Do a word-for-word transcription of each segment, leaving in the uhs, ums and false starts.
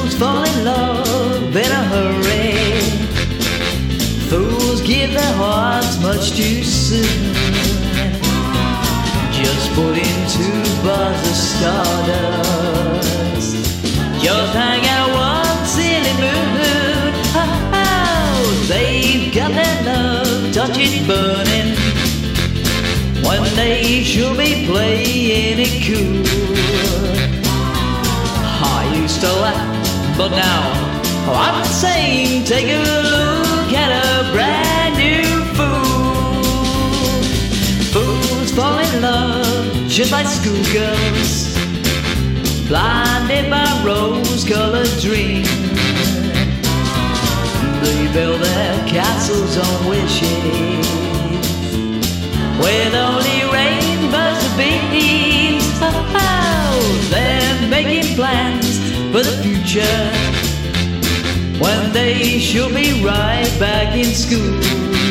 Fools fall in love in a hurry. Fools give their hearts much too soon. Just put in two bars of stardust. Just hang out one silly moon. Oh, they've got their love, touch it burning, when they should be playing it cool. I used to laugh, but now I'm saying take a look at a brand new fool. Fools fall in love just like schoolgirls, blinded by rose-colored dreams. They build their castles on wishes, with only rainbows to beams. Oh, they're making plans for the future, when they should be right back in school.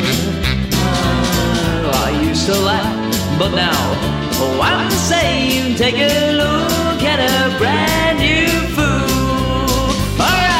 Oh, I used to laugh, but now, oh, I'm the same. Take a look at a brand new fool. All right.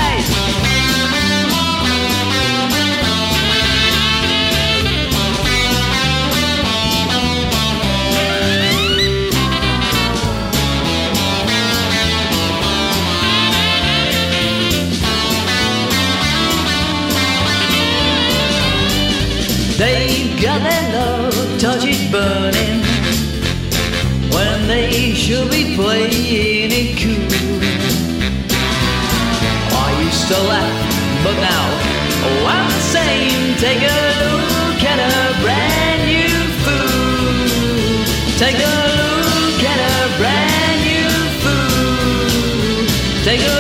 They've got their love, touch it burning, when they should be playing it cool. I used to laugh, but now, oh, I'm the same. Take a look at a brand new fool. Take a look at a brand new fool. Take a